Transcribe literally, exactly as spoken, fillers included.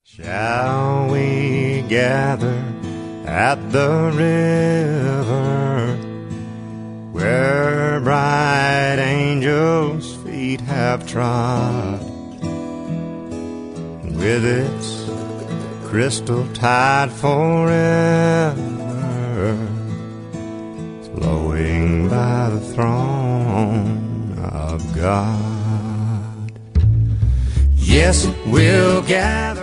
Shall we gather at the river where bright angels' feet have trod, with its crystal tide forever flowing by the throne of God? Yes, we'll gather